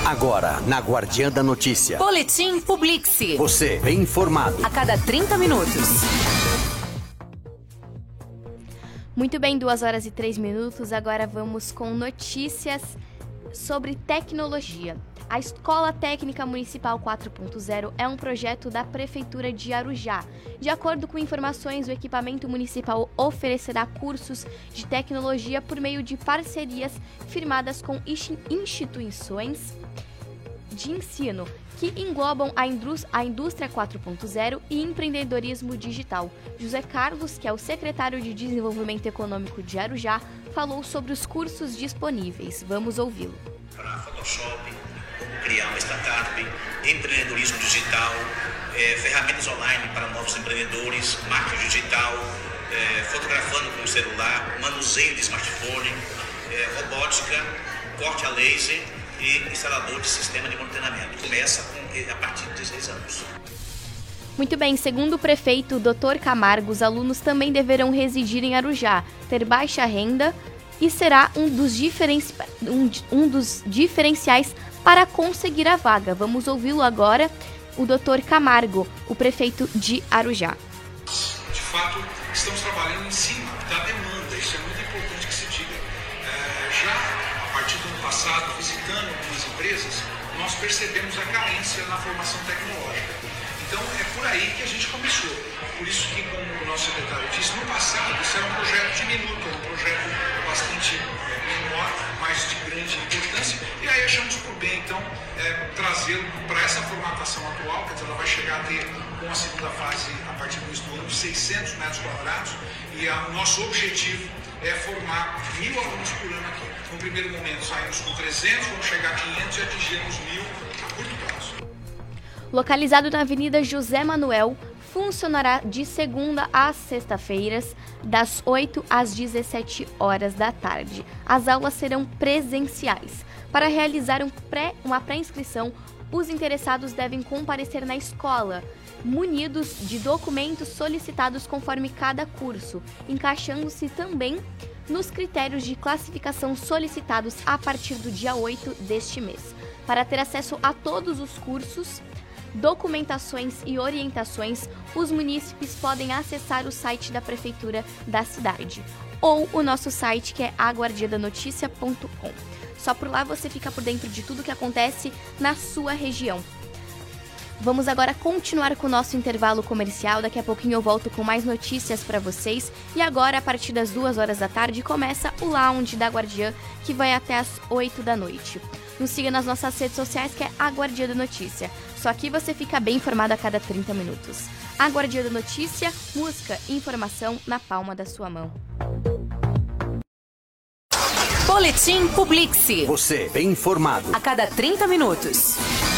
Agora, na Guardiã da Notícia. Boletim Publix. Você bem informado. A cada 30 minutos. Muito bem, 2h03. Agora vamos com notícias sobre tecnologia. A Escola Técnica Municipal 4.0 é um projeto da Prefeitura de Arujá. De acordo com informações, o equipamento municipal oferecerá cursos de tecnologia por meio de parcerias firmadas com instituições de ensino que englobam a indústria 4.0 e empreendedorismo digital. José Carlos, que é o secretário de Desenvolvimento Econômico de Arujá, falou sobre os cursos disponíveis. Vamos ouvi-lo. Para Photoshop, como criar uma startup, empreendedorismo digital, ferramentas online para novos empreendedores, marketing digital, fotografando com o celular, manuseio de smartphone, robótica, corte a laser e instalador de sistema de monitoramento. Começa a partir de 16 anos. Muito bem, segundo o prefeito Dr. Camargo, os alunos também deverão residir em Arujá, ter baixa renda e será um dos diferenciais para conseguir a vaga. Vamos ouvi-lo agora, o Dr. Camargo, o prefeito de Arujá. De fato, estamos trabalhando em cima da demanda, isso é muito importante que se diga. Já a partir do ano passado, visitando algumas empresas, nós percebemos a carência na formação tecnológica. Então, é por aí que a gente começou. Por isso que, como o nosso secretário disse, no passado, isso era um projeto diminuto, um projeto bastante menor, mas de grande importância. E aí achamos por bem, então, trazê-lo para essa formatação atual, quer dizer, ela vai chegar a ter, com a segunda fase, a partir do ano, 600 metros quadrados. E o nosso objetivo é formar 1.000 alunos por ano aqui. No primeiro momento, saímos com 300, vamos chegar a 500 e atingirmos 1.000 a curto prazo. Localizado na Avenida José Manuel, funcionará de segunda às sexta-feiras, das 8 às 17 horas da tarde. As aulas serão presenciais. Para realizar uma pré-inscrição, os interessados devem comparecer na escola, munidos de documentos solicitados conforme cada curso, encaixando-se também nos critérios de classificação solicitados a partir do dia 8 deste mês. Para ter acesso a todos os cursos, documentações e orientações, os munícipes podem acessar o site da Prefeitura da cidade ou o nosso site, que é aguardiadanoticia.com. Só por lá você fica por dentro de tudo que acontece na sua região. Vamos agora continuar com o nosso intervalo comercial. Daqui a pouquinho eu volto com mais notícias para vocês. E agora, a partir das 2 horas da tarde, começa o Lounge da Guardiã, que vai até as 8 da noite. Nos siga nas nossas redes sociais, que é a Guardiã da Notícia. Só aqui você fica bem informado a cada 30 minutos. A Guardiã da Notícia, música e informação na palma da sua mão. Boletim Publix. Você bem informado. A cada 30 minutos.